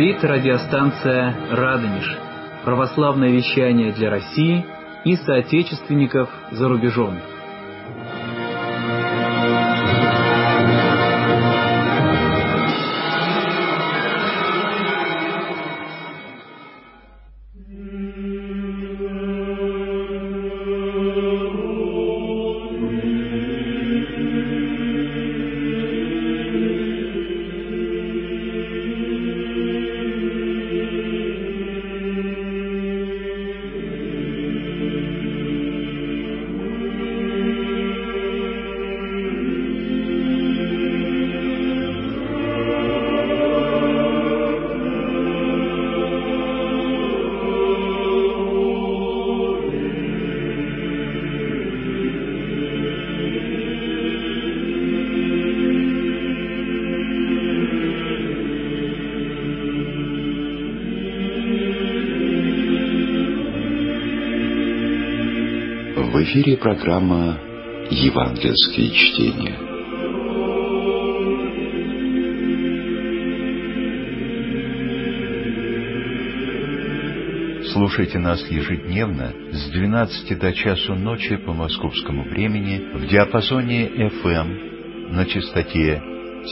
Говорит радиостанция «Радонеж». Православное вещание для России и соотечественников за рубежом. В эфире программа «Евангельские чтения». Слушайте нас ежедневно с 12 до часу ночи по московскому времени в диапазоне FM на частоте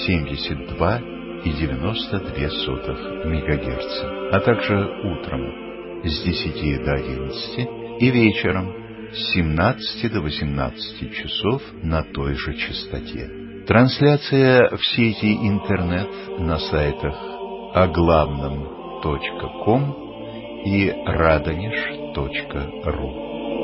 72,92 МГц, а также утром с 10 до 11 и вечером с 17 до 18 часов на той же частоте. Трансляция в сети интернет на сайтах оглавном.ком и radonеж.ру.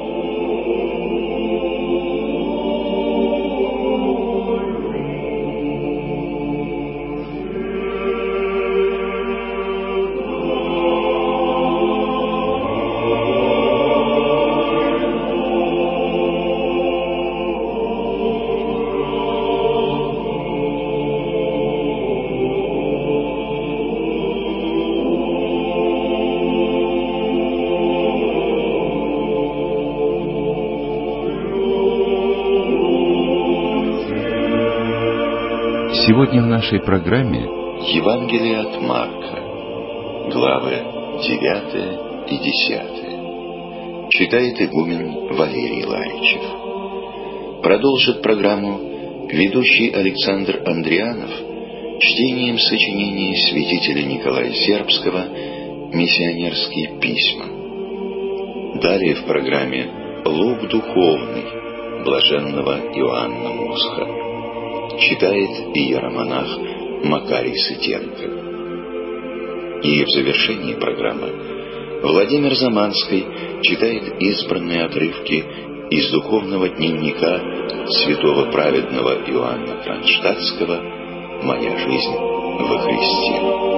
Сегодня в нашей программе Евангелие от Марка, главы 9 и 10. Читает игумен Валерий Ларичев. Продолжит программу ведущий Александр Андрианов чтением сочинения святителя Николая Сербского «Миссионерские письма». Далее в программе «Лук духовный» блаженного Иоанна Мосха. Читает иеромонах Макарий Сытенко. И в завершении программы Владимир Заманский читает избранные отрывки из духовного дневника святого праведного Иоанна Кронштадтского «Моя жизнь во Христе».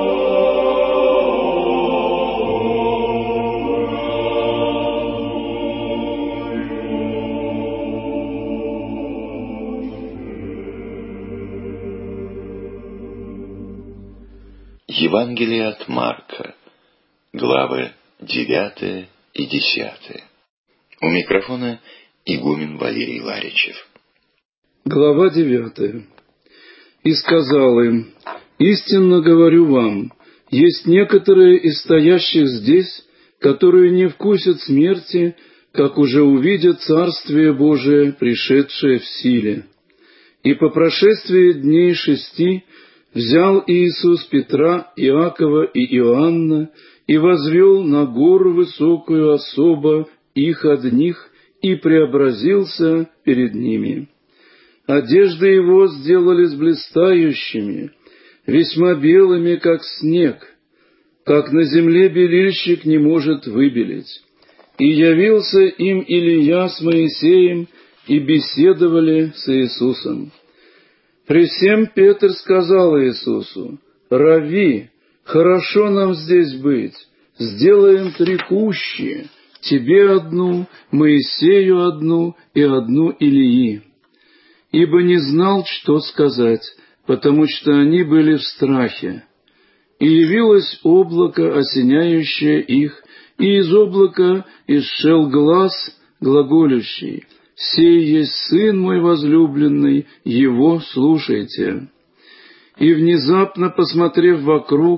Евангелие от Марка, главы 9 и 10. У микрофона игумен Валерий Ларичев. Глава 9. «И сказал им: истинно говорю вам, есть некоторые из стоящих здесь, которые не вкусят смерти, как уже увидят Царствие Божие, пришедшее в силе. И по прошествии дней 6 взял Иисус Петра, Иакова и Иоанна и возвел на гору высокую особо их одних и преобразился перед ними. Одежды его сделались блистающими, весьма белыми, как снег, как на земле белильщик не может выбелить. И явился им Илия с Моисеем, и беседовали с Иисусом. При всем Петр сказал Иисусу: «Рави, хорошо нам здесь быть, сделаем 3 кущи, тебе одну, Моисею одну и одну Илии». Ибо не знал, что сказать, потому что они были в страхе. И явилось облако, осеняющее их, и из облака исшел глас глаголющий: «Сей есть Сын мой возлюбленный, Его слушайте». И внезапно, посмотрев вокруг,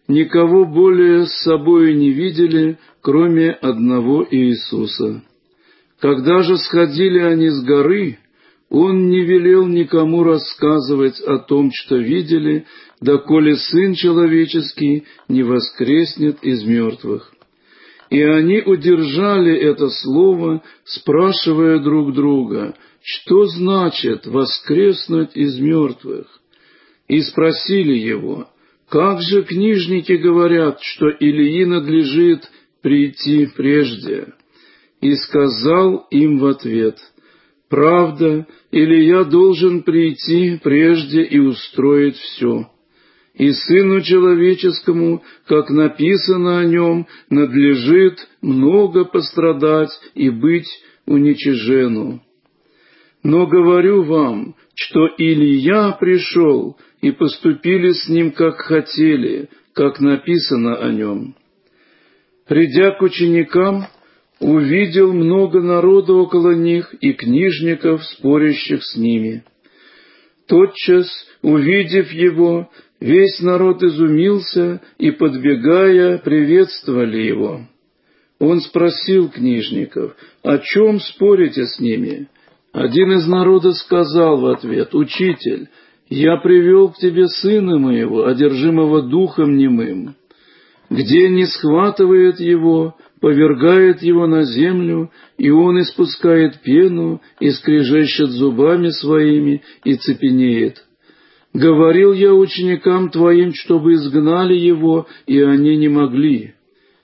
никого более с собою не видели, кроме одного Иисуса. Когда же сходили они с горы, Он не велел никому рассказывать о том, что видели, доколе Сын Человеческий не воскреснет из мертвых. И они удержали это слово, спрашивая друг друга, что значит воскреснуть из мертвых? И спросили его, как же книжники говорят, что Илии надлежит прийти прежде? И сказал им в ответ, правда, Илия должен прийти прежде и устроить все. И Сыну Человеческому, как написано о нем, надлежит много пострадать и быть уничижену. Но говорю вам, что Илия пришел, и поступили с ним, как хотели, как написано о нем. Придя к ученикам, увидел много народа около них и книжников, спорящих с ними. Тотчас, увидев его, весь народ изумился и, подбегая, приветствовали его. Он спросил книжников, о чем спорите с ними? Один из народа сказал в ответ, «Учитель, я привел к тебе сына моего, одержимого духом немым. Где не схватывает его, повергает его на землю, и он испускает пену, и скрежещет зубами своими, и цепенеет. Говорил я ученикам твоим, чтобы изгнали его, и они не могли».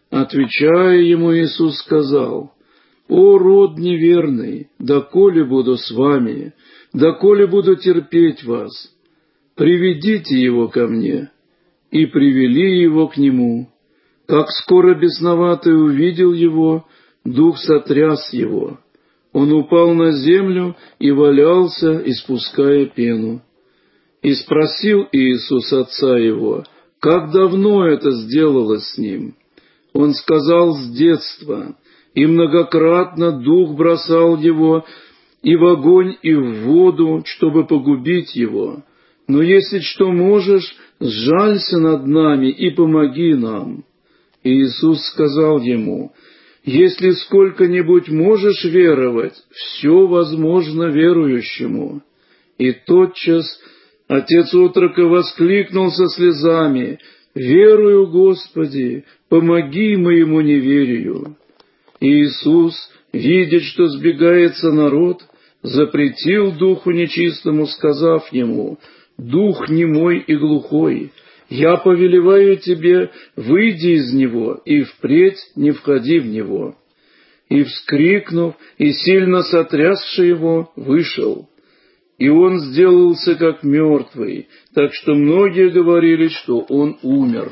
Отвечая ему, Иисус сказал, «О, род неверный, доколе буду с вами, доколе буду терпеть вас? Приведите его ко мне». И привели его к нему. Как скоро бесноватый увидел его, дух сотряс его. Он упал на землю и валялся, испуская пену. И спросил Иисус отца его, как давно это сделалось с ним? Он сказал, с детства, и многократно дух бросал его и в огонь, и в воду, чтобы погубить его. Но если что можешь, сжалься над нами и помоги нам. И Иисус сказал ему, если сколько-нибудь можешь веровать, все возможно верующему. И тотчас отец отрока воскликнул со слезами, «Верую, Господи, помоги моему неверию». И Иисус, видя, что сбегается народ, запретил духу нечистому, сказав ему, «Дух немой и глухой, я повелеваю тебе, выйди из него, и впредь не входи в него». И, вскрикнув и сильно сотрясши его, вышел. И он сделался как мертвый, так что многие говорили, что он умер.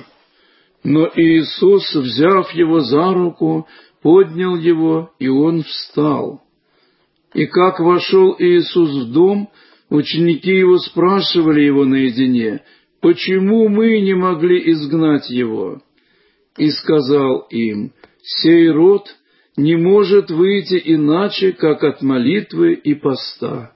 Но Иисус, взяв его за руку, поднял его, и он встал. И как вошел Иисус в дом, ученики его спрашивали его наедине, «Почему мы не могли изгнать его?» И сказал им, «Сей род не может выйти иначе, как от молитвы и поста».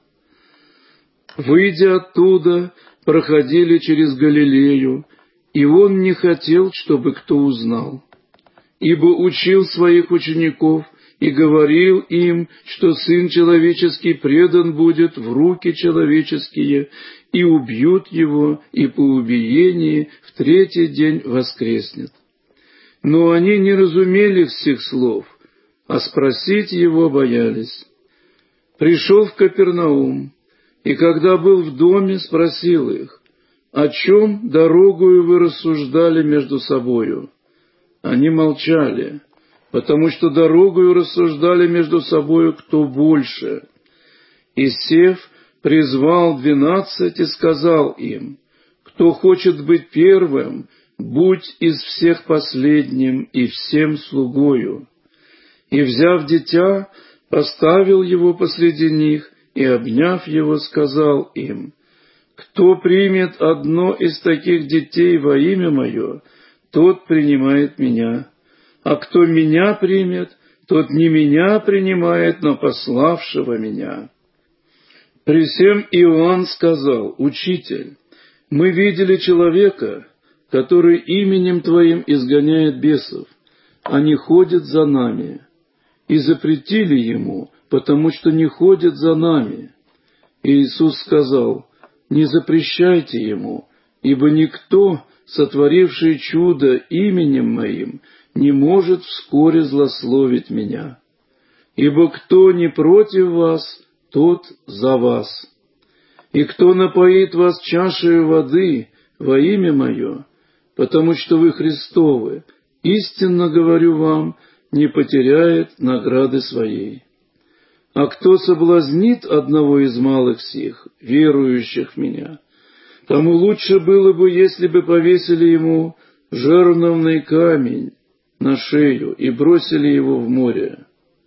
Выйдя оттуда, проходили через Галилею, и он не хотел, чтобы кто узнал, ибо учил своих учеников и говорил им, что Сын Человеческий предан будет в руки человеческие, и убьют его, и по убиении в третий день воскреснет. Но они не разумели всех слов, а спросить его боялись. Пришел в Капернаум, и когда был в доме, спросил их, «О чем дорогою вы рассуждали между собою?» Они молчали, потому что дорогою рассуждали между собою, кто больше. И, сев, призвал 12 и сказал им, «Кто хочет быть первым, будь из всех последним и всем слугою». И, взяв дитя, поставил его посреди них, и, обняв его, сказал им, «Кто примет одно из таких детей во имя мое, тот принимает меня, а кто меня примет, тот не меня принимает, но пославшего меня». При сем Иоанн сказал, «Учитель, мы видели человека, который именем Твоим изгоняет бесов, они ходят за нами. И запретили ему, потому что не ходят за нами. И Иисус сказал: не запрещайте ему, ибо никто, сотворивший чудо именем Моим, не может вскоре злословить Меня. Ибо кто не против вас, тот за вас. И кто напоит вас чашею воды во имя Мое, потому что вы Христовы, истинно говорю вам, не потеряет награды своей. А кто соблазнит одного из малых сих, верующих в Меня, тому лучше было бы, если бы повесили ему жерновный камень на шею и бросили его в море.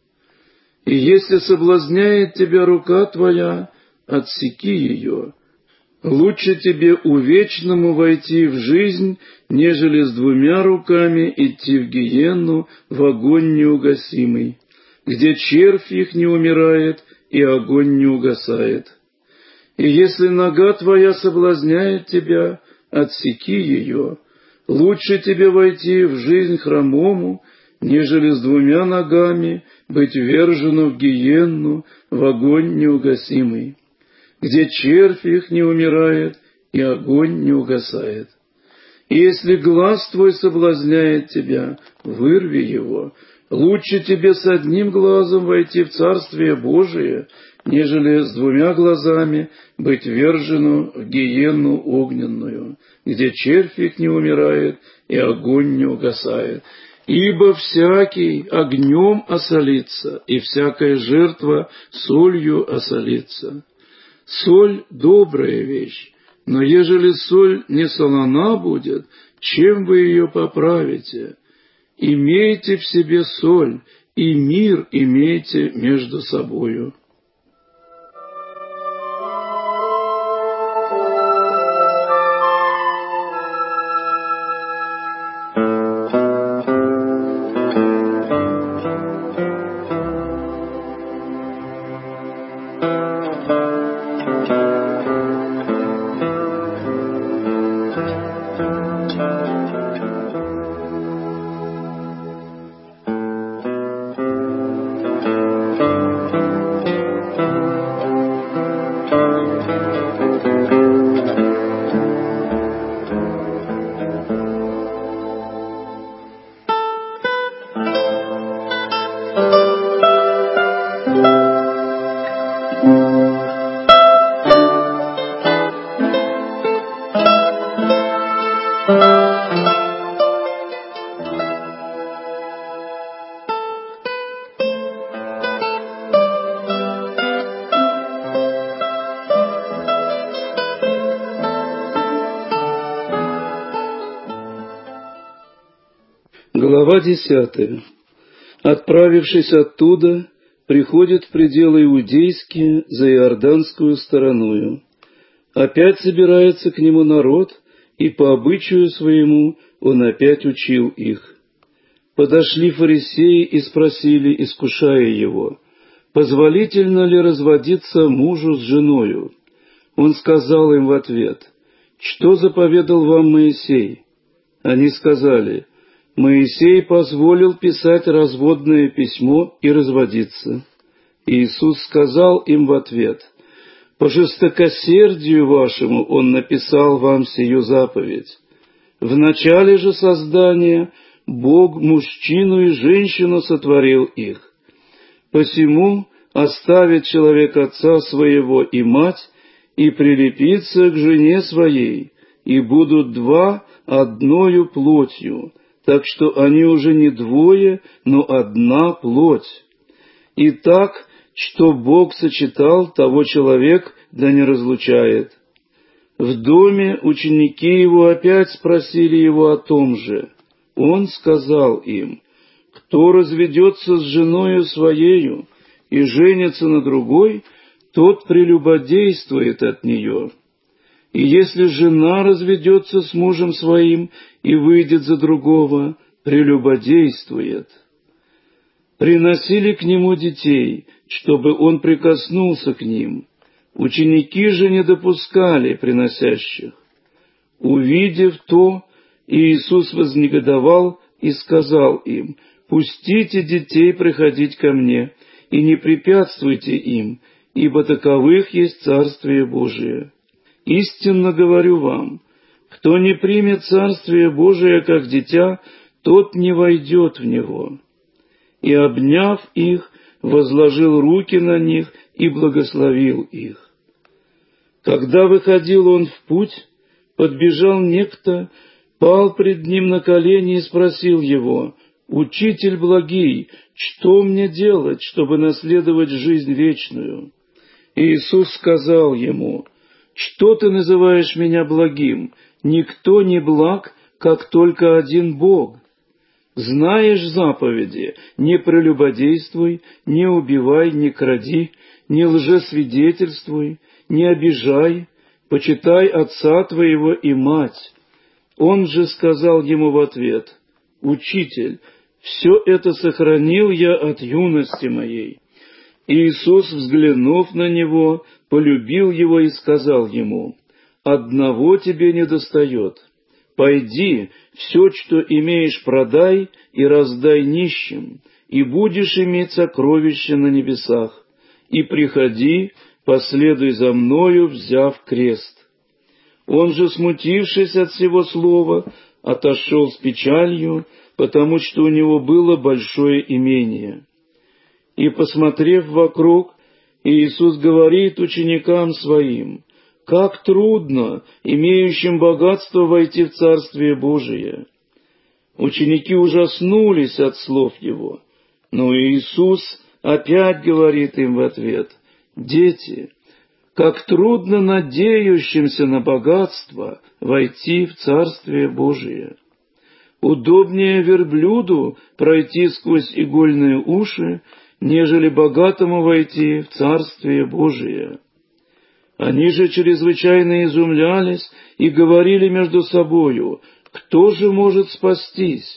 И если соблазняет тебя рука твоя, отсеки ее. Лучше тебе увечному войти в жизнь, нежели с двумя руками идти в гиенну, в огонь неугасимый, где червь их не умирает и огонь не угасает. И если нога твоя соблазняет тебя, отсеки ее. Лучше тебе войти в жизнь хромому, нежели с двумя ногами быть ввержену в гиенну, в огонь неугасимый, где червь их не умирает и огонь не угасает. И если глаз твой соблазняет тебя, вырви его. Лучше тебе с одним глазом войти в Царствие Божие, нежели с двумя глазами быть ввержену в гиенну огненную, где червь их не умирает и огонь не угасает. Ибо всякий огнем осолится, и всякая жертва солью осолится. Соль — добрая вещь, но ежели соль не солона будет, чем вы ее поправите? Имейте в себе соль, и мир имейте между собою. Глава 10. Отправившись оттуда, приходит в пределы иудейские за иорданскую стороною. Опять собирается к нему народ, и по обычаю своему он опять учил их. Подошли фарисеи и спросили, искушая его: позволительно ли разводиться мужу с женою? Он сказал им в ответ: что заповедал вам Моисей? Они сказали: Моисей позволил писать разводное письмо и разводиться. Иисус сказал им в ответ: по жестокосердию вашему Он написал вам сию заповедь. В начале же создания Бог мужчину и женщину сотворил их. Посему оставит человек отца своего и мать, и прилепится к жене своей, и будут два одною плотью. Так что они уже не двое, но одна плоть. Итак, что Бог сочетал, того человек да не разлучает. В доме ученики его опять спросили его о том же. Он сказал им: кто разведется с женою своею и женится на другой, тот прелюбодействует от нее. И если жена разведется с мужем своим и выйдет за другого, прелюбодействует. Приносили к нему детей, чтобы он прикоснулся к ним. Ученики же не допускали приносящих. Увидев то, И Иисус вознегодовал и сказал им: «Пустите детей приходить ко мне, и не препятствуйте им, ибо таковых есть Царствие Божие. Истинно говорю вам, кто не примет Царствие Божие как дитя, тот не войдет в него». И, обняв их, возложил руки на них и благословил их. Когда выходил он в путь, подбежал некто, пал пред ним на колени и спросил его: «Учитель благий, что мне делать, чтобы наследовать жизнь вечную?» И Иисус сказал ему: «Что ты называешь меня благим? Никто не благ, как только один Бог. Знаешь заповеди: не прелюбодействуй, не убивай, не кради, не лжесвидетельствуй, не обижай, почитай отца твоего и мать». Он же сказал ему в ответ: «Учитель, все это сохранил я от юности моей». И Иисус, взглянув на него, полюбил его и сказал ему: «Одного тебе недостает. Пойди, все, что имеешь, продай и раздай нищим, и будешь иметь сокровища на небесах. И приходи, последуй за мною, взяв крест». Он же, смутившись от всего слова, отошел с печалью, потому что у него было большое имение. И, посмотрев вокруг, Иисус говорит ученикам Своим: «Как трудно имеющим богатство войти в Царствие Божие!» Ученики ужаснулись от слов Его, но Иисус опять говорит им в ответ: «Дети, как трудно надеющимся на богатство войти в Царствие Божие! Удобнее верблюду пройти сквозь игольные уши, нежели богатому войти в Царствие Божие». Они же чрезвычайно изумлялись и говорили между собою: «Кто же может спастись?»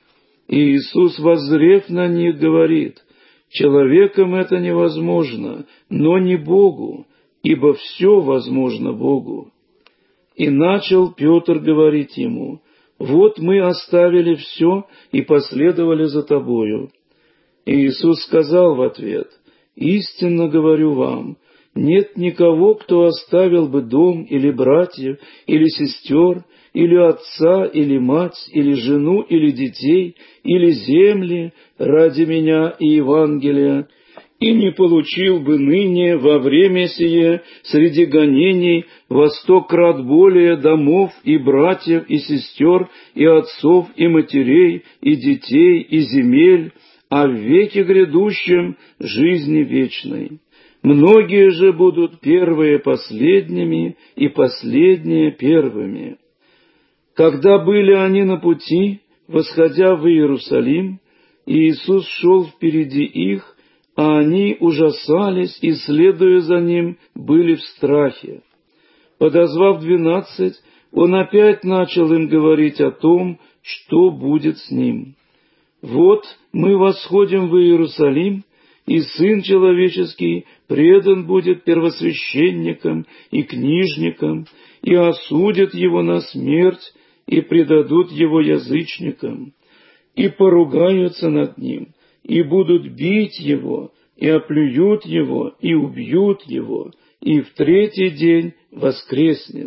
И Иисус, воззрев на них, говорит: «Человеком это невозможно, но не Богу, ибо все возможно Богу». И начал Петр говорить ему: «Вот мы оставили все и последовали за тобою». И Иисус сказал в ответ: «Истинно говорю вам, нет никого, кто оставил бы дом или братьев, или сестер, или отца, или мать, или жену, или детей, или земли ради меня и Евангелия, и не получил бы ныне во время сие среди гонений во 100 крат более домов и братьев и сестер, и отцов, и матерей, и детей, и земель, а в веке грядущем жизни вечной. Многие же будут первые последними, и последние первыми». Когда были они на пути, восходя в Иерусалим, Иисус шел впереди их, а они ужасались и, следуя за Ним, были в страхе. Подозвав 12, Он опять начал им говорить о том, что будет с Ним. «Вот мы восходим в Иерусалим, и Сын Человеческий предан будет первосвященникам и книжникам, и осудят Его на смерть, и предадут Его язычникам, и поругаются над Ним, и будут бить Его, и оплюют Его, и убьют Его, и в 3-й день воскреснет».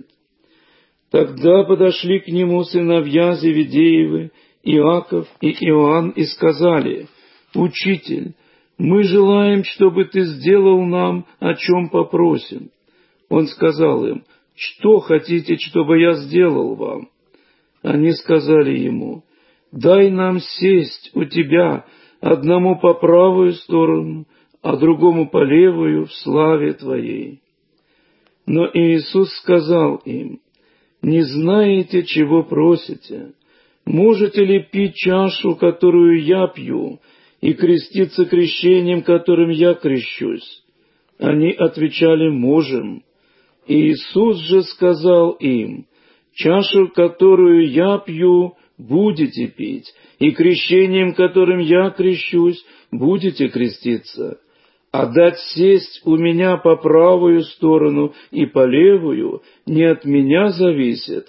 Тогда подошли к Нему сыновья Зеведеевы, Иаков и Иоанн, и сказали: «Учитель, мы желаем, чтобы Ты сделал нам, о чем попросим». Он сказал им: «Что хотите, чтобы я сделал вам?» Они сказали Ему: «Дай нам сесть у Тебя, одному по правую сторону, а другому по левую в славе Твоей». Но Иисус сказал им: «Не знаете, чего просите? Можете ли пить чашу, которую я пью, и креститься крещением, которым я крещусь?» Они отвечали: «Можем». Иисус же сказал им: «Чашу, которую я пью, будете пить, и крещением, которым я крещусь, будете креститься. А дать сесть у меня по правую сторону и по левую не от меня зависит,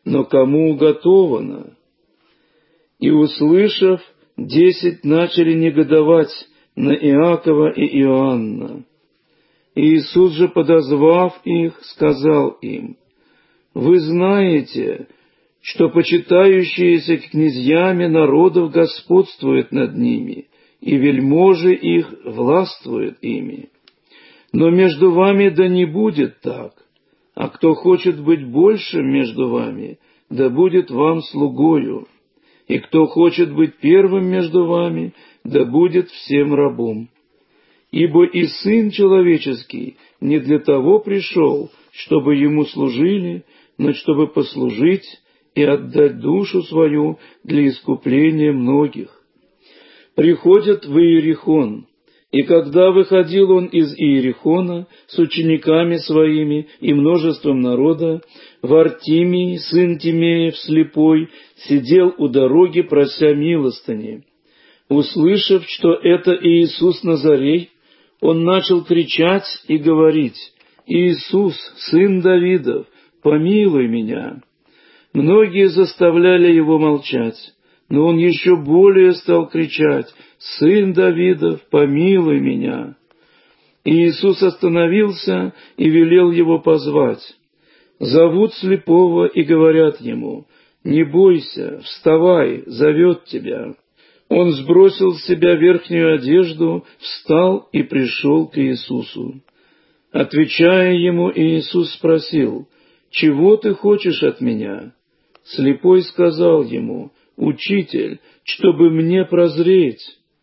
но кому уготовано?» И, услышав, 10 начали негодовать на Иакова и Иоанна. Иисус же, подозвав их, сказал им: «Вы знаете, что почитающиеся князьями народов господствуют над ними, и вельможи их властвуют ими. Но между вами да не будет так, а кто хочет быть большим между вами, да будет вам слугою, и кто хочет быть первым между вами, да будет всем рабом. Ибо и Сын Человеческий не для того пришел, чтобы Ему служили, но чтобы послужить и отдать душу свою для искупления многих». Приходят в Иерихон, и когда выходил он из Иерихона с учениками своими и множеством народа, Вартимий, сын Тимеев слепой, сидел у дороги, прося милостыни. Услышав, что это Иисус Назарей, он начал кричать и говорить: «Иисус, сын Давидов, помилуй меня!» Многие заставляли его молчать, но он еще более стал кричать: «Сын Давидов, помилуй меня!» И Иисус остановился и велел его позвать. Зовут слепого и говорят ему: «Не бойся, вставай, зовет тебя». Он сбросил с себя верхнюю одежду, встал и пришел к Иисусу. Отвечая ему, Иисус спросил: «Чего ты хочешь от меня?» Слепой сказал ему: «Учитель, чтобы мне прозреть».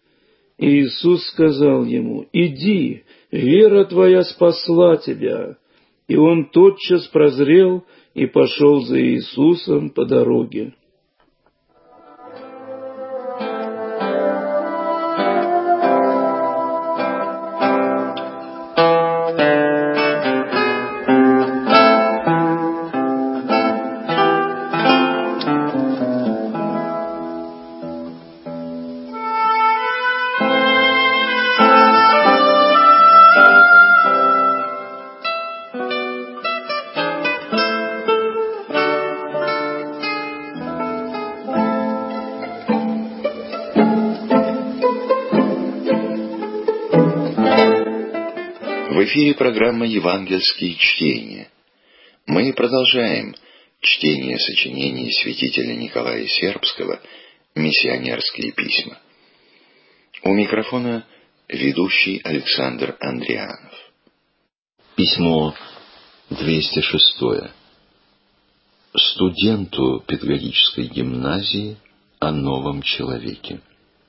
Иисус сказал ему: «Иди, вера твоя спасла тебя». И он тотчас прозрел и пошел за Иисусом по дороге. В эфире программа «Евангельские чтения». Мы продолжаем чтение сочинений святителя Николая Сербского «Миссионерские письма». У микрофона ведущий Александр Андрианов. Письмо 206. Студенту педагогической гимназии о новом человеке.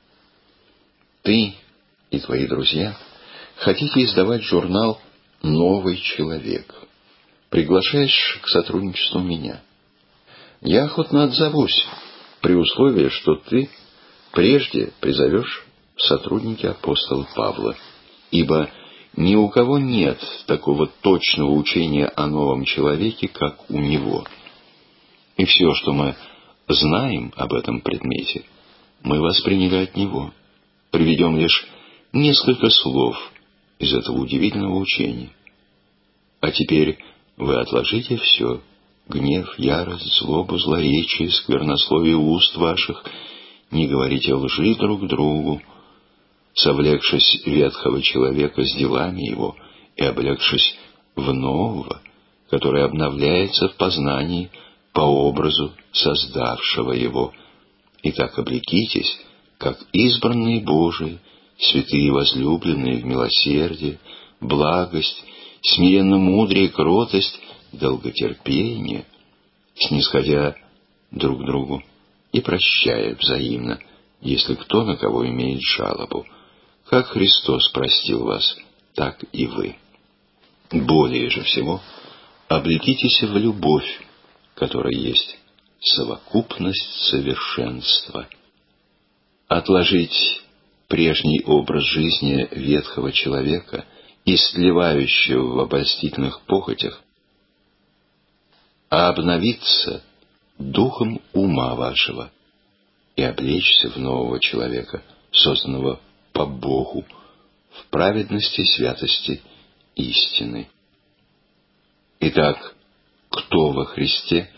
Ты и твои друзья хотите издавать журнал «Новый человек». Приглашаешь к сотрудничеству меня. Я охотно отзовусь, при условии, что ты прежде призовешь в сотрудники апостола Павла, ибо ни у кого нет такого точного учения о новом человеке, как у него. И все, что мы знаем об этом предмете, мы восприняли от него. Приведем лишь несколько слов из этого удивительного учения. А теперь вы отложите все: гнев, ярость, злобу, злоречие, сквернословие уст ваших, не говорите лжи друг другу, совлекшись ветхого человека с делами его и облегшись в нового, который обновляется в познании по образу создавшего его. Итак, облекитесь, как избранные Божии, святые возлюбленные в милосердие, благость, смиренно-мудрее, кротость, долготерпение, снисходя друг другу и прощая взаимно, если кто на кого имеет жалобу. Как Христос простил вас, так и вы. Более же всего, облекитесь в любовь, которая есть совокупность совершенства. Отложить прежний образ жизни ветхого человека, истлевающего в обольстительных похотях, а обновиться духом ума вашего и облечься в нового человека, созданного по Богу, в праведности, святости, истины. Итак, кто во Христе,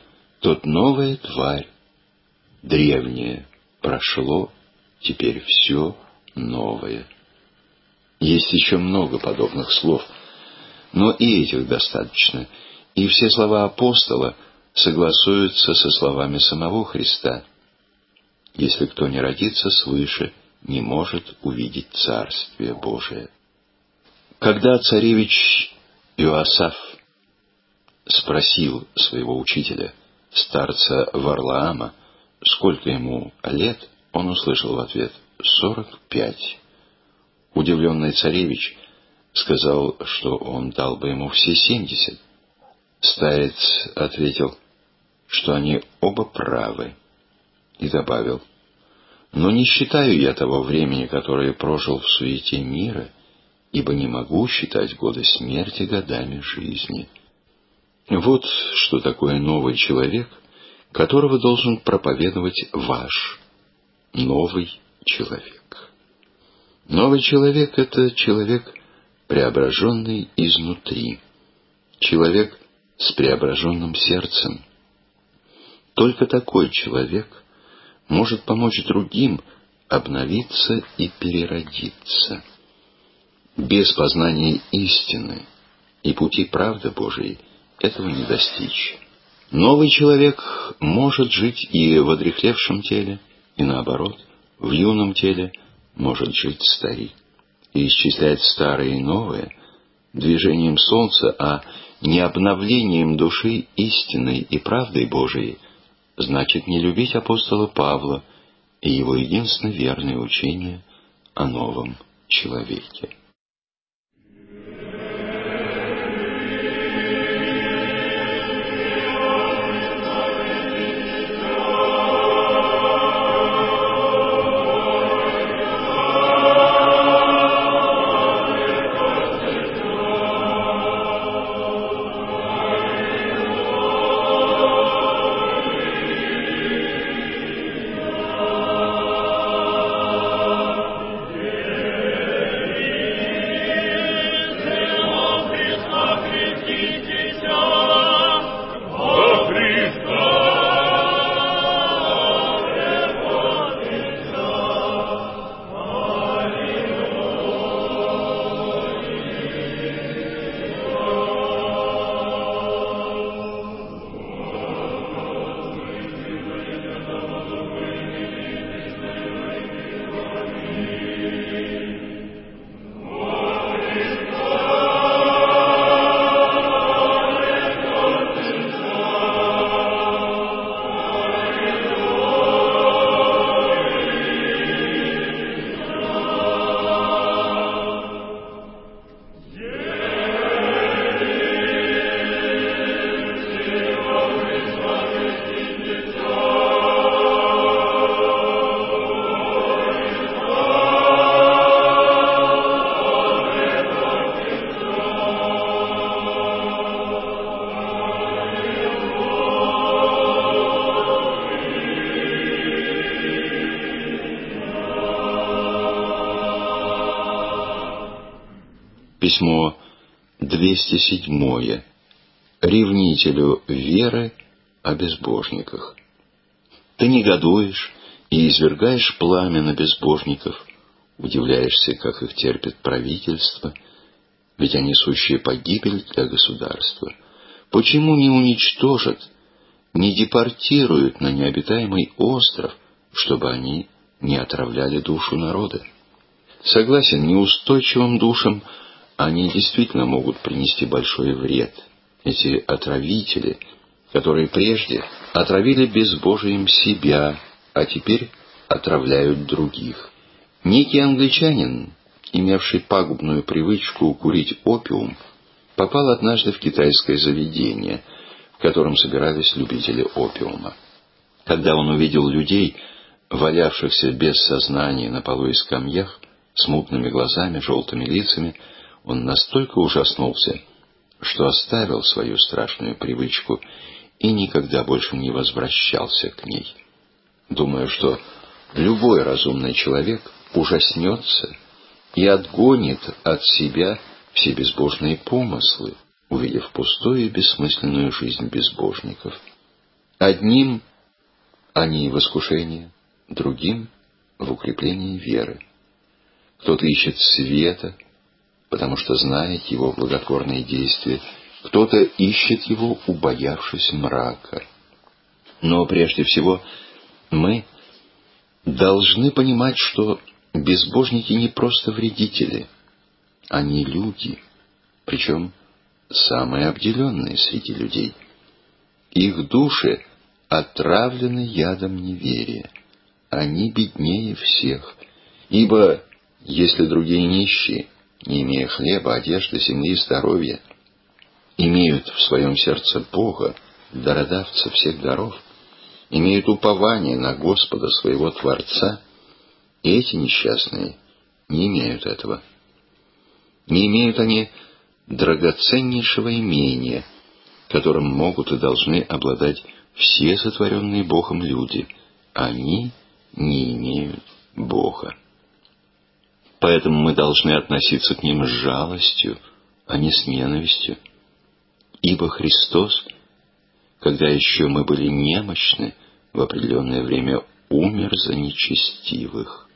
тот новая тварь. Древнее прошло, теперь все новое. Есть еще много подобных слов, но и этих достаточно, и все слова апостола согласуются со словами самого Христа. Если кто не родится свыше, не может увидеть Царствие Божие. Когда царевич Иоасаф спросил своего учителя, старца Варлаама, сколько ему лет, он услышал в ответ 45. Удивленный царевич сказал, что он дал бы ему все 70. Старец ответил, что они оба правы, и добавил: «Но не считаю я того времени, которое прожил в суете мира, ибо не могу считать годы смерти годами жизни». Вот что такое новый человек, которого должен проповедовать ваш новый человек. Новый человек — это человек, преображенный изнутри, человек с преображенным сердцем. Только такой человек может помочь другим обновиться и переродиться. Без познания истины и пути правды Божией этого не достичь. Новый человек может жить и в одряхлевшем теле, и наоборот, в юном теле может жить старик. И исчислять старое и новое движением солнца, а не обновлением души истиной и правдой Божией, значит не любить апостола Павла и его единственно верное учение о новом человеке. Письмо 207. Ревнителю веры о безбожниках. Ты негодуешь и извергаешь пламя на безбожников, удивляешься, как их терпит правительство, ведь они сущая погибель для государства. Почему не уничтожат, не депортируют на необитаемый остров, чтобы они не отравляли душу народа? Согласен, неустойчивым душам они действительно могут принести большой вред. Эти отравители, которые прежде отравили безбожием себя, а теперь отравляют других. Некий англичанин, имевший пагубную привычку курить опиум, попал однажды в китайское заведение, в котором собирались любители опиума. Когда он увидел людей, валявшихся без сознания на полу и скамьях, с мутными глазами, желтыми лицами, он настолько ужаснулся, что оставил свою страшную привычку и никогда больше не возвращался к ней. Думаю, что любой разумный человек ужаснется и отгонит от себя все безбожные помыслы, увидев пустую и бессмысленную жизнь безбожников. Одним они в искушении, другим в укреплении веры. Кто-то ищет света, потому что знает его благотворные действия, кто-то ищет его, убоявшись мрака. Но прежде всего мы должны понимать, что безбожники не просто вредители, они люди, причем самые обделенные среди людей. Их души отравлены ядом неверия. Они беднее всех, ибо если другие нищие, не имея хлеба, одежды, земли и здоровья, имеют в своем сердце Бога, дародавца всех даров, имеют упование на Господа своего Творца, эти несчастные не имеют этого. Не имеют они драгоценнейшего имения, которым могут и должны обладать все сотворенные Богом люди. Они не имеют Бога. Поэтому мы должны относиться к ним с жалостью, а не с ненавистью. Ибо Христос, когда еще мы были немощны, в определенное время умер за нечестивых.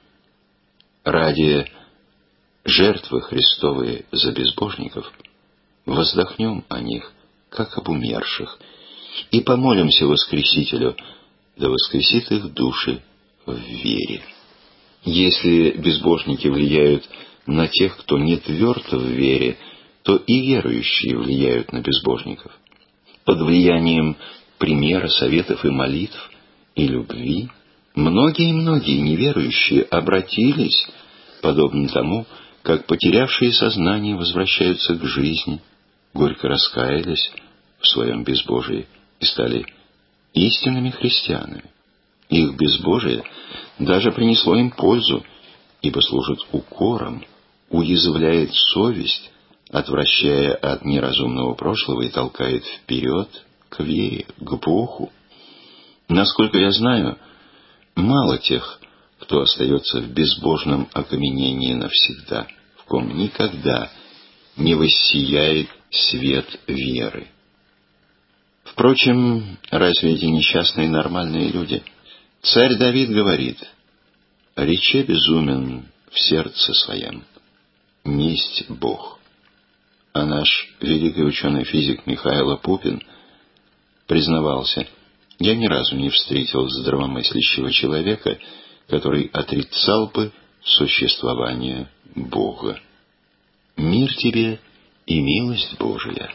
Ради жертвы Христовой за безбожников воздохнем о них, как об умерших, и помолимся Воскресителю, да воскресит их души в вере. Если безбожники влияют на тех, кто не тверд в вере, то и верующие влияют на безбожников. Под влиянием примера, советов и молитв и любви многие неверующие обратились, подобно тому, как потерявшие сознание возвращаются к жизни, горько раскаялись в своем безбожии и стали истинными христианами. Их безбожие даже принесло им пользу, ибо служит укором, уязвляет совесть, отвращая от неразумного прошлого и толкает вперед к вере, к Богу. Насколько я знаю, мало тех, кто остается в безбожном окаменении навсегда, в ком никогда не воссияет свет веры. Впрочем, разве эти несчастные нормальные люди? Царь Давид говорит: «Рече безумен в сердце своем, несть Бог». А наш великий ученый-физик Михаил Пупин признавался: «Я ни разу не встретил здравомыслящего человека, который отрицал бы существование Бога». Мир тебе и милость Божия.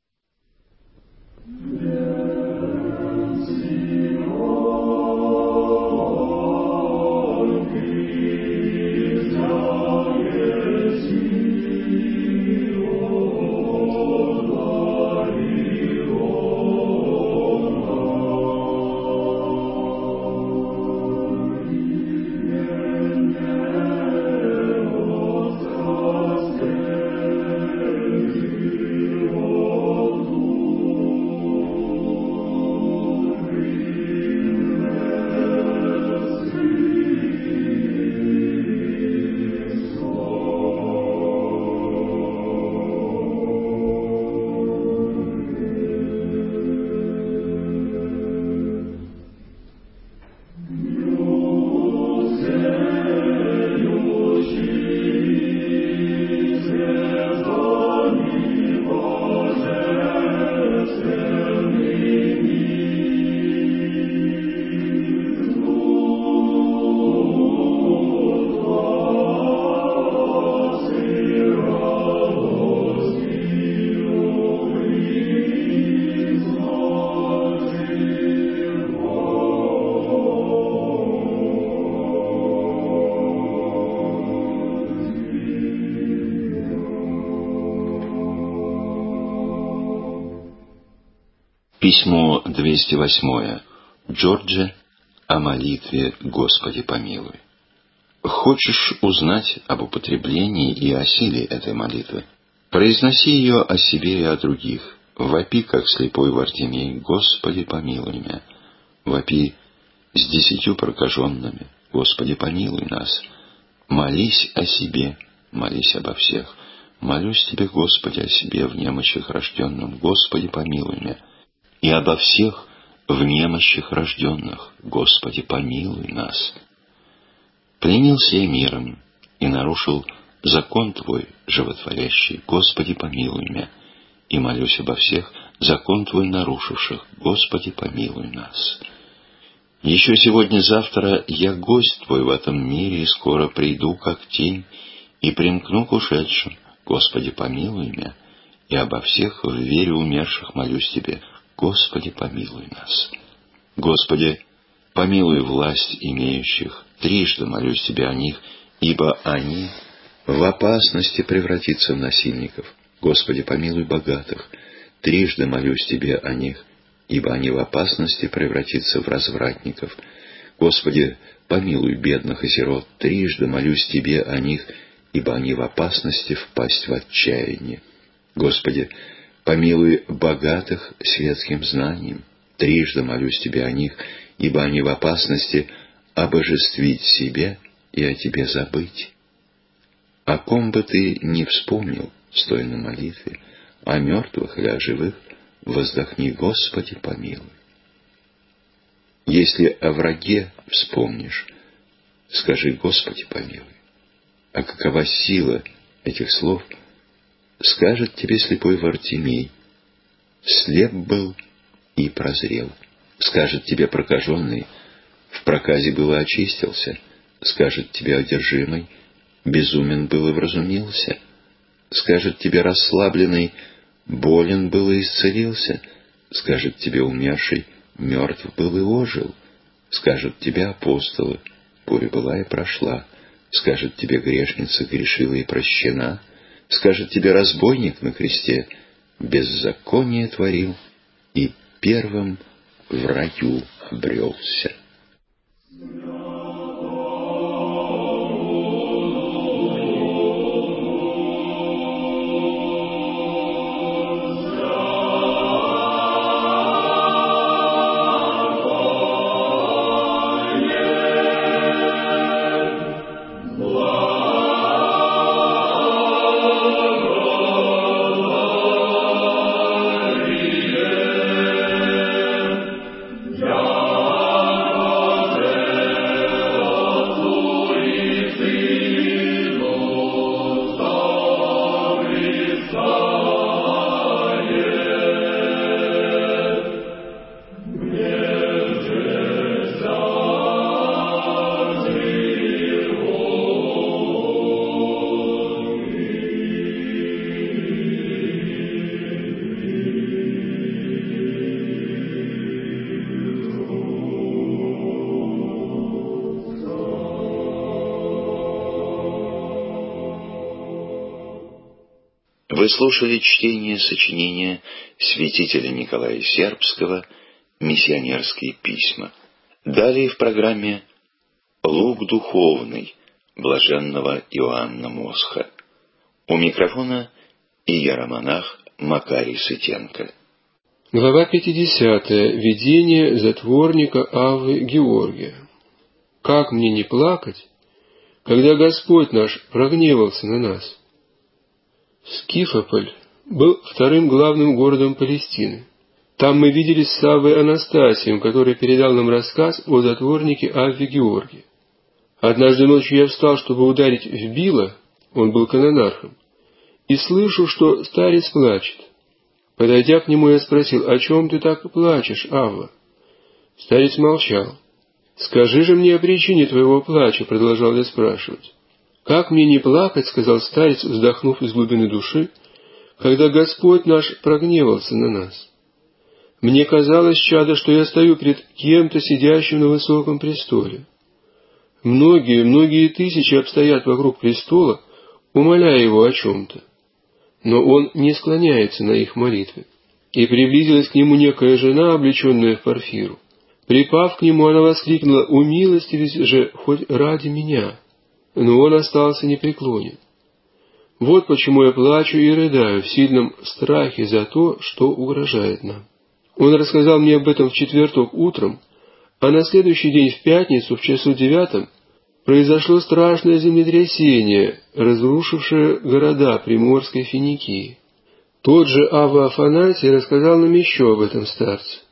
Письмо 208. Джорджи о молитве «Господи помилуй». Хочешь узнать об употреблении и о силе этой молитвы? Произноси ее о себе и о других. Вопи, как слепой Вартимей: «Господи помилуй меня». Вопи с 10 прокаженными: «Господи помилуй нас». Молись о себе, молись обо всех. Молюсь Тебе, Господи, о себе в немощах рожденном: «Господи помилуй меня». И обо всех в немощах рожденных, Господи, помилуй нас. Пленил сей миром и нарушил закон Твой животворящий, Господи, помилуй меня. И молюсь обо всех закон Твой нарушивших, Господи, помилуй нас. Еще сегодня-завтра я гость Твой в этом мире, и скоро приду, как тень, и примкну к ушедшим, Господи, помилуй меня. И обо всех в вере умерших молюсь Тебе, Господи, помилуй нас. Господи, помилуй власть имеющих, трижды молюсь Тебе о них, ибо они в опасности превратиться в насильников. Господи, помилуй богатых, трижды молюсь Тебе о них, ибо они в опасности превратиться в развратников. Господи, помилуй бедных и сирот, трижды молюсь Тебе о них, ибо они в опасности впасть в отчаяние. Господи, помилуй богатых светским знанием, трижды молюсь Тебе о них, ибо они в опасности обожествить себя и о Тебе забыть. О ком бы Ты ни вспомнил, стоя на молитве, о мертвых или о живых, воздохни, Господи, помилуй. Если о враге вспомнишь, скажи, Господи, помилуй. А какова сила этих слов, скажет тебе слепой Вартимей: слеп был и прозрел. Скажет тебе прокаженный: в проказе был и очистился. Скажет тебе одержимый: безумен был и вразумился. Скажет тебе расслабленный: болен был и исцелился. Скажет тебе умерший: мертв был и ожил. Скажет тебе апостолы: буря была и прошла. Скажет тебе грешница: грешила и прощена. Скажет тебе разбойник на кресте: беззаконие творил и первым в раю брелся. Вы слушали чтение сочинения святителя Николая Сербского «Миссионерские письма». Далее в программе «Лук духовный» блаженного Иоанна Мосха. У микрофона иеромонах Макарий Сытенко. Глава 50. Видение затворника Аввы Георгия. «Как мне не плакать, когда Господь наш прогневался на нас?» Скифополь был вторым главным городом Палестины. Там мы виделись с Аввой Анастасием, который передал нам рассказ о затворнике Авве Георгии. Однажды ночью я встал, чтобы ударить в Била, он был канонархом, и слышу, что старец плачет. Подойдя к нему, я спросил: «О чем ты так плачешь, Авва?» Старец молчал. «Скажи же мне о причине твоего плача», — продолжал я спрашивать. «Как мне не плакать, — сказал старец, вздохнув из глубины души, — когда Господь наш прогневался на нас? Мне казалось, чадо, что я стою пред кем-то, сидящим на высоком престоле. Многие тысячи обстоят вокруг престола, умоляя его о чем-то. Но он не склоняется на их молитвы. И приблизилась к нему некая жена, облеченная в парфиру. Припав к нему, она воскликнула: «Умилостивись же хоть ради меня». Но он остался непреклонен. Вот почему я плачу и рыдаю в сильном страхе за то, что угрожает нам. Он рассказал мне об этом в четверток утром, а на следующий день, в пятницу, в часу 9, произошло страшное землетрясение, разрушившее города Приморской Финикии. Тот же Авва Афанасий рассказал нам еще об этом старце.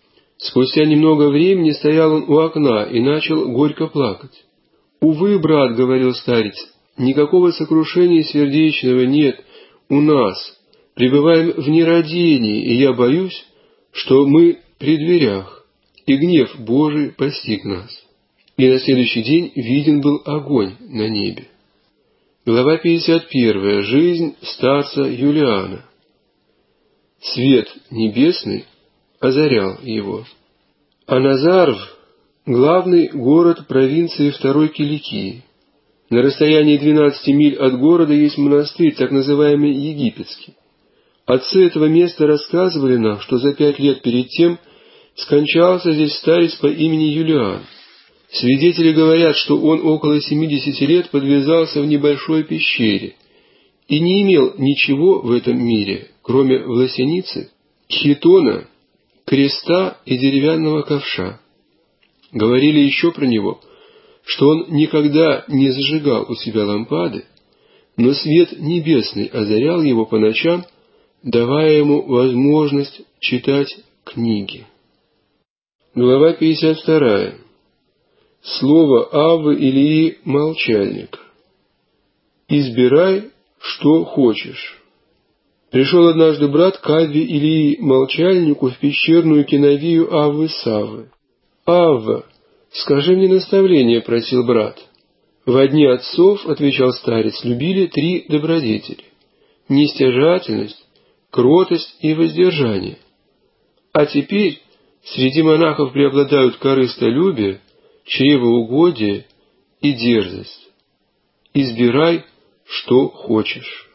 Спустя немного времени стоял он у окна и начал горько плакать. «Увы, брат, — говорил старец, — никакого сокрушения сердечного нет у нас. Пребываем в нерадении, и я боюсь, что мы при дверях, и гнев Божий постиг нас». И на следующий день виден был огонь на небе. Глава 51. Жизнь старца Юлиана. Свет небесный озарял его. А Назарв — главный город провинции второй Киликии. На расстоянии 12 миль от города есть монастырь, так называемый Египетский. Отцы этого места рассказывали нам, что за 5 лет перед тем скончался здесь старец по имени Юлиан. Свидетели говорят, что он около 70 лет подвязался в небольшой пещере и не имел ничего в этом мире, кроме власеницы, хитона, креста и деревянного ковша. Говорили еще про него, что он никогда не зажигал у себя лампады, но свет небесный озарял его по ночам, давая ему возможность читать книги. Глава 52. Слово Аввы Илии Молчальника. «Избирай, что хочешь». Пришел однажды брат к Авве Илии Молчальнику в пещерную киновию Аввы Саввы. «Авва, скажи мне наставление», — просил брат. «Во дни отцов, — отвечал старец, — любили 3 добродетели — нестяжательность, кротость и воздержание. А теперь среди монахов преобладают корыстолюбие, чревоугодие и дерзость. Избирай, что хочешь».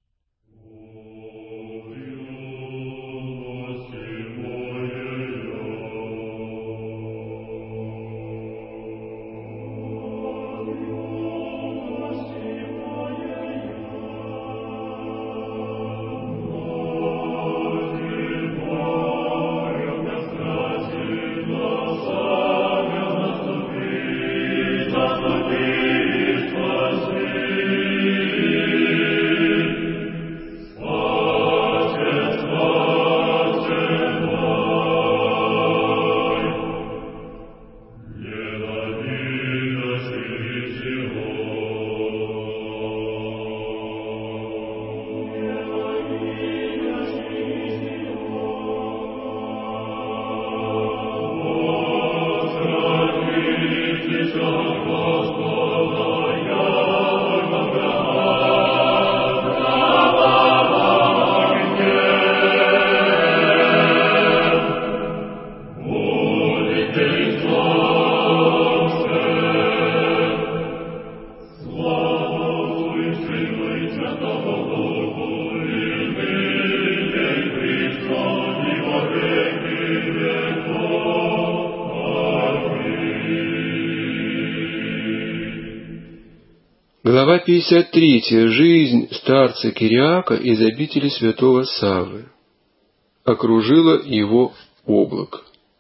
Глава 53. Жизнь старца Кириака из обители святого Саввы. Окружило его облако.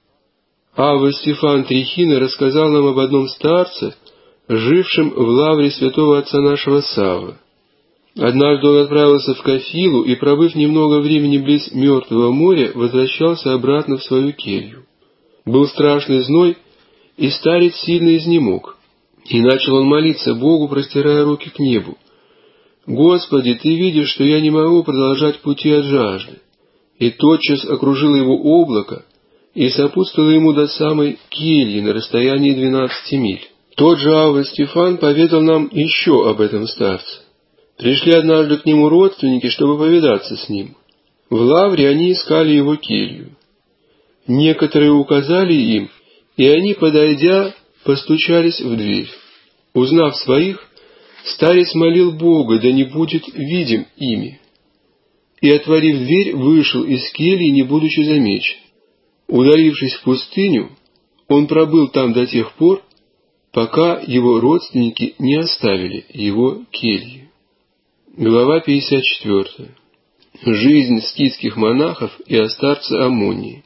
Авва Стефан Трихина рассказал нам об одном старце, жившем в лавре святого отца нашего Саввы. Однажды он отправился в Кафилу и, пробыв немного времени близ Мертвого моря, возвращался обратно в свою келью. Был страшный зной, и старец сильно изнемог. И начал он молиться Богу, простирая руки к небу. «Господи, Ты видишь, что я не могу продолжать пути от жажды». И тотчас окружило его облако и сопутствовало ему до самой кельи на расстоянии 12 миль. Тот же Авва Стефан поведал нам еще об этом старце. Пришли однажды к нему родственники, чтобы повидаться с ним. В лавре они искали его келью. Некоторые указали им, и они, подойдя, постучались в дверь. Узнав своих, старец молил Бога, да не будет видим ими. И, отворив дверь, вышел из кельи, не будучи замечен. Удалившись в пустыню, он пробыл там до тех пор, пока его родственники не оставили его келью. Глава 54. Жизнь скитских монахов и о старце Аммонии.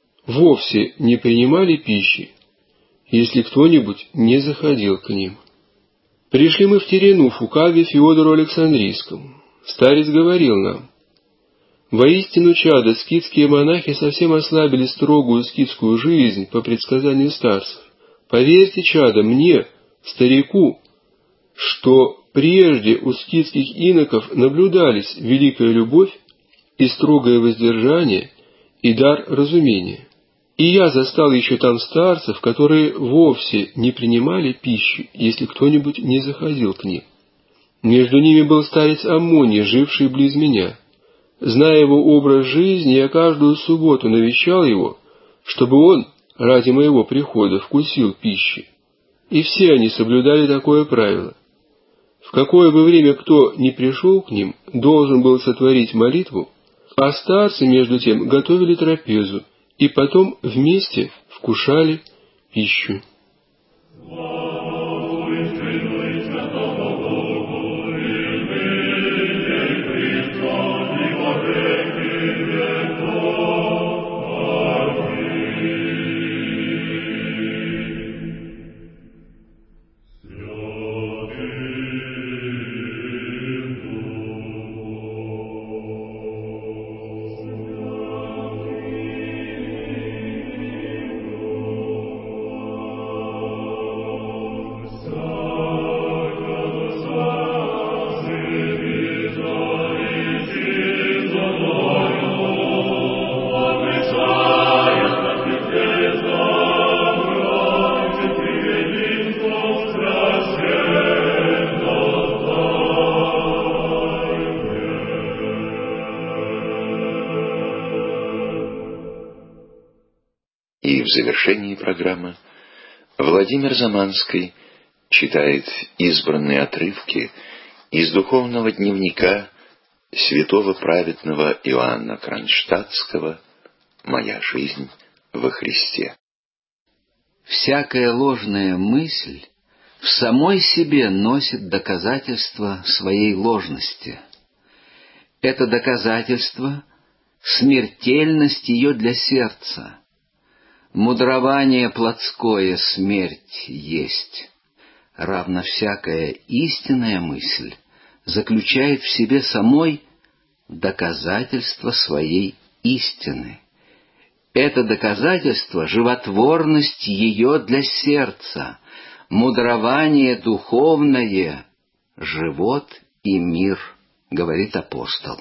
Вовсе не принимали пищи, если кто-нибудь не заходил к ним. Пришли мы в Теренуфу к Авве Феодору Александрийскому. Старец говорил нам: Воистину, чада, скитские монахи совсем ослабили строгую скитскую жизнь по предсказанию старцев. Поверьте, чада, мне, старику, что прежде у скитских иноков наблюдались великая любовь и строгое воздержание и дар разумения. И я застал еще там старцев, которые вовсе не принимали пищи, если кто-нибудь не заходил к ним. Между ними был старец Аммоний, живший близ меня. Зная его образ жизни, я каждую субботу навещал его, чтобы он ради моего прихода вкусил пищи. И все они соблюдали такое правило. В какое бы время кто ни пришел к ним, должен был сотворить молитву, а старцы, между тем, готовили трапезу, и потом вместе вкушали пищу. И в завершении программы Владимир Заманский читает избранные отрывки из духовного дневника святого праведного Иоанна Кронштадтского «Моя жизнь во Христе». Всякая ложная мысль в самой себе носит доказательство своей ложности. Это доказательство — смертельность ее для сердца. Мудрование плотское смерть есть, равно всякая истинная мысль заключает в себе самой доказательство своей истины. Это доказательство — животворность ее для сердца, мудрование духовное, живот и мир, говорит апостол.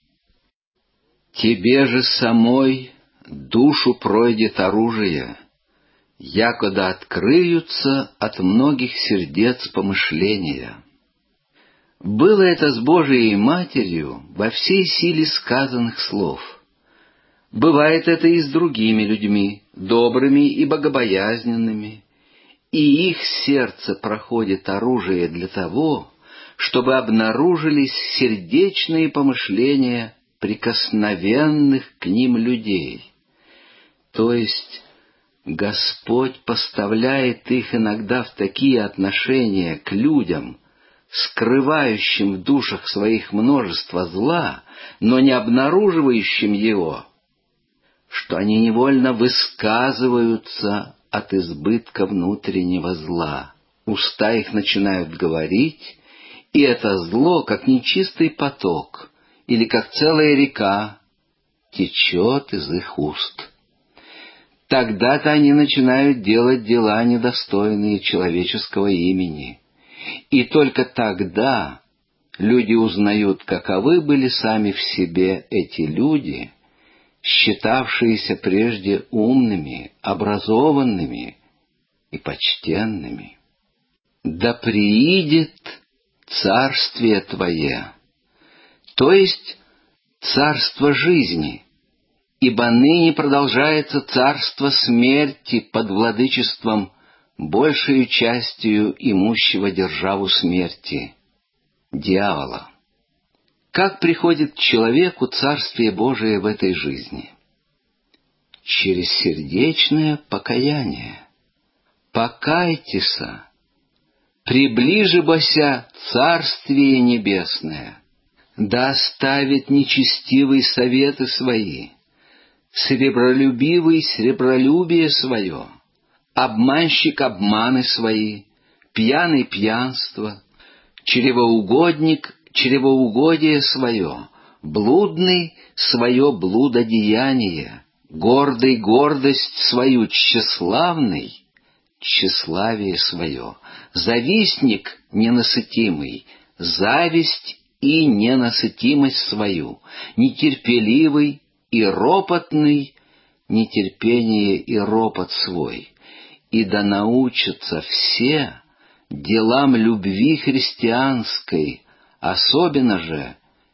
Тебе же самой душу пройдет оружие, якода открыются от многих сердец помышления. Было это с Божией Матерью во всей силе сказанных слов. Бывает это и с другими людьми, добрыми и богобоязненными, и их сердце проходит оружие для того, чтобы обнаружились сердечные помышления прикосновенных к ним людей. То есть Господь поставляет их иногда в такие отношения к людям, скрывающим в душах своих множество зла, но не обнаруживающим его, что они невольно высказываются от избытка внутреннего зла. Уста их начинают говорить, и это зло, как нечистый поток или как целая река, течет из их уст. Тогда-то они начинают делать дела, недостойные человеческого имени. И только тогда люди узнают, каковы были сами в себе эти люди, считавшиеся прежде умными, образованными и почтенными. «Да приидет царствие Твое», то есть царство жизни, ибо ныне продолжается царство смерти под владычеством большею частью имущего державу смерти, дьявола. Как приходит к человеку Царствие Божие в этой жизни? Через сердечное покаяние. «Покайтеся, приближибося Царствие Небесное, да оставит нечестивый советы свои, сребролюбивый сребролюбие свое, обманщик обманы свои, пьяный пьянство, чревоугодник чревоугодие свое, блудный свое блудодеяние, гордый гордость свою, тщеславный тщеславие свое, завистник ненасытимый, зависть и ненасытимость свою, нетерпеливый и ропотный, нетерпение и ропот свой, и да научатся все делам любви христианской, особенно же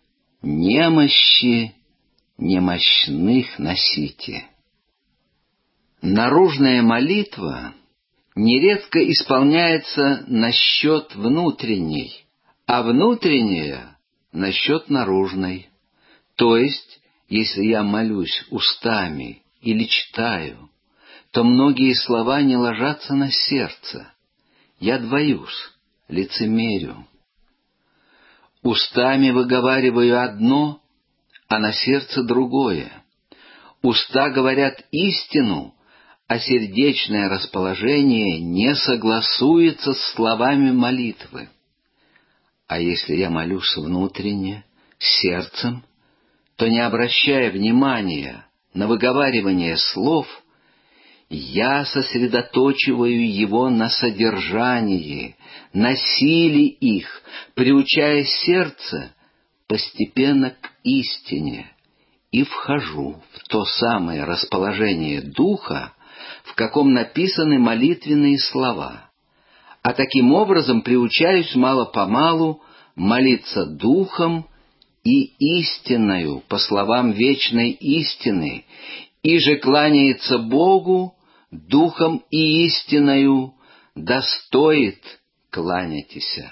немощи немощных носите. Наружная молитва нередко исполняется насчет внутренней, а внутренняя насчет наружной. То есть, если я молюсь устами или читаю, то многие слова не ложатся на сердце. Я двоюсь, лицемерю. Устами выговариваю одно, а на сердце другое. Уста говорят истину, а сердечное расположение не согласуется с словами молитвы. А если я молюсь внутренне, сердцем, то, не обращая внимания на выговаривание слов, я сосредоточиваю его на содержании, на силе их, приучая сердце постепенно к истине, и вхожу в то самое расположение духа, в каком написаны молитвенные слова, а таким образом приучаюсь мало-помалу молиться духом и истинною, по словам вечной истины, и же кланяется Богу духом и истиною, да стоит кланяйтеся.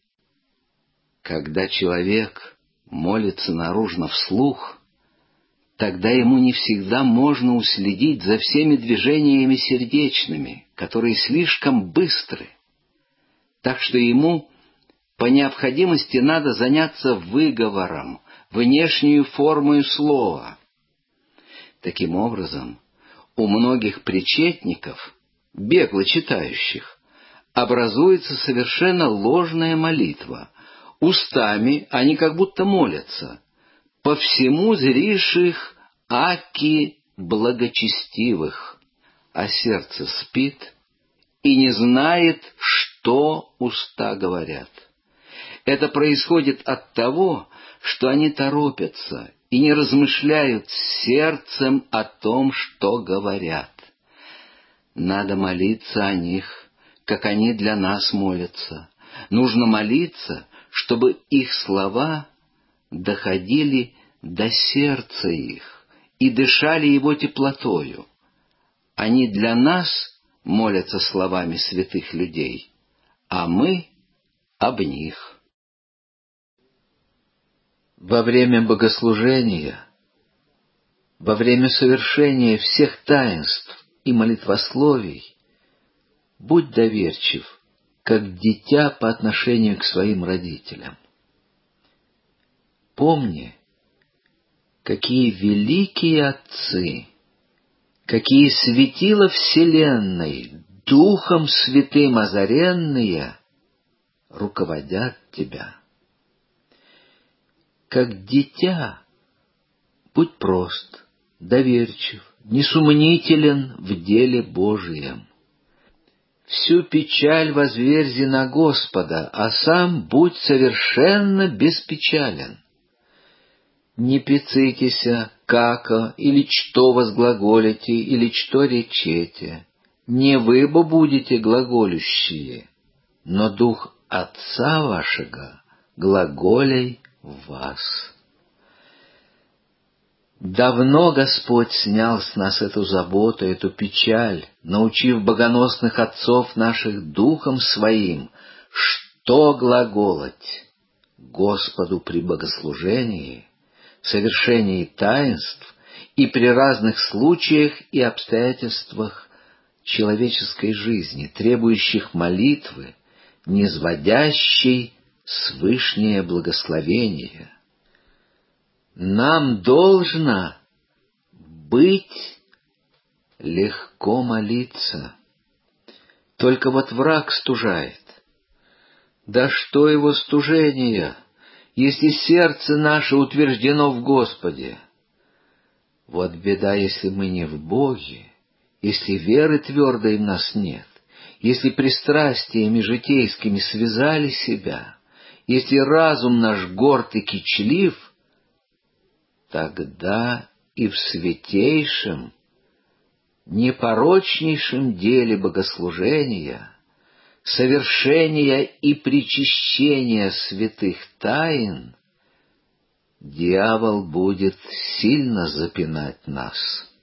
Когда человек молится наружно вслух, тогда ему не всегда можно уследить за всеми движениями сердечными, которые слишком быстры. Так что ему по необходимости надо заняться выговором, внешнюю формою слова. Таким образом, у многих причетников, бегло читающих, образуется совершенно ложная молитва. Устами они как будто молятся, по всему зришь их аки благочестивых, а сердце спит и не знает, что уста говорят. Это происходит от того, что они торопятся и не размышляют сердцем о том, что говорят. Надо молиться о них, как они для нас молятся. Нужно молиться, чтобы их слова доходили до сердца их и дышали его теплотою. Они для нас молятся словами святых людей, а мы об них. Во время богослужения, во время совершения всех таинств и молитвословий будь доверчив, как дитя по отношению к своим родителям. Помни, какие великие отцы, какие светила вселенной, Духом Святым озаренные, руководят тебя. Как дитя, будь прост, доверчив, несумнителен в деле Божием. Всю печаль возверзи на Господа, а сам будь совершенно беспечален. Не пецитеся, како или что возглаголите, или что речете. Не вы бо будете глаголющие, но Дух Отца вашего глаголей в вас. Давно Господь снял с нас эту заботу, эту печаль, научив богоносных отцов наших Духом Своим, что глаголать Господу при богослужении, совершении таинств и при разных случаях и обстоятельствах человеческой жизни, требующих молитвы, низводящей свышнее благословение. Нам должно быть легко молиться. Только вот враг стужает. Да что его стужение, если сердце наше утверждено в Господе. Вот беда, если мы не в Боге, если веры твердой в нас нет, если пристрастиями житейскими связали себя, если разум наш горд и кичлив, тогда и в святейшем, непорочнейшем деле богослужения, совершения и причащения святых тайн дьявол будет сильно запинать нас.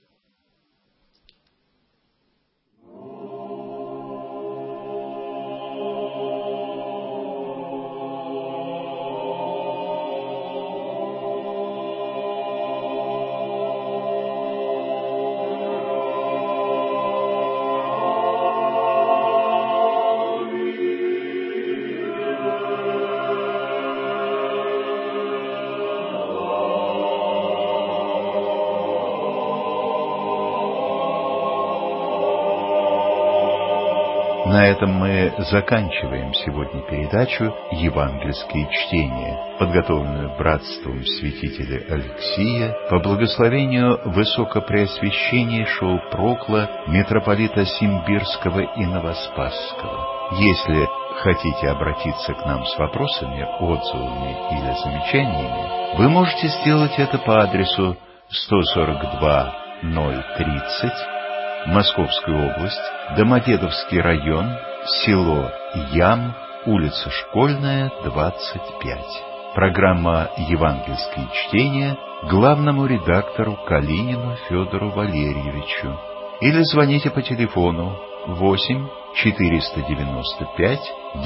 На этом мы заканчиваем сегодня передачу «Евангельские чтения», подготовленную братством святителя Алексия по благословению высокопреосвященнейшего прокла митрополита Симбирского и Новоспасского. Если хотите обратиться к нам с вопросами, отзывами или замечаниями, вы можете сделать это по адресу 142-030, Московская область, Домодедовский район, село Ям, улица Школьная, 25. Программа «Евангельские чтения» главному редактору Калинину Федору Валерьевичу. Или звоните по телефону 8 495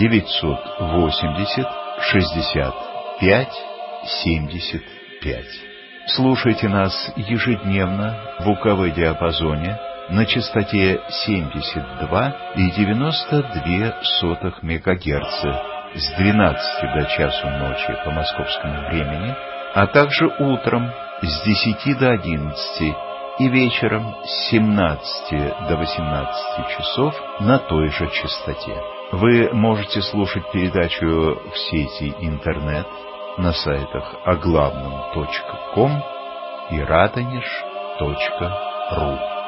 980 65 75. Слушайте нас ежедневно в УКВ-диапазоне на частоте 72,92 МГц с 12 до часу ночи по московскому времени, а также утром с 10 до 11 и вечером с 17 до 18 часов на той же частоте. Вы можете слушать передачу в сети интернет на сайтах оглавном.ком и радонеж.ру.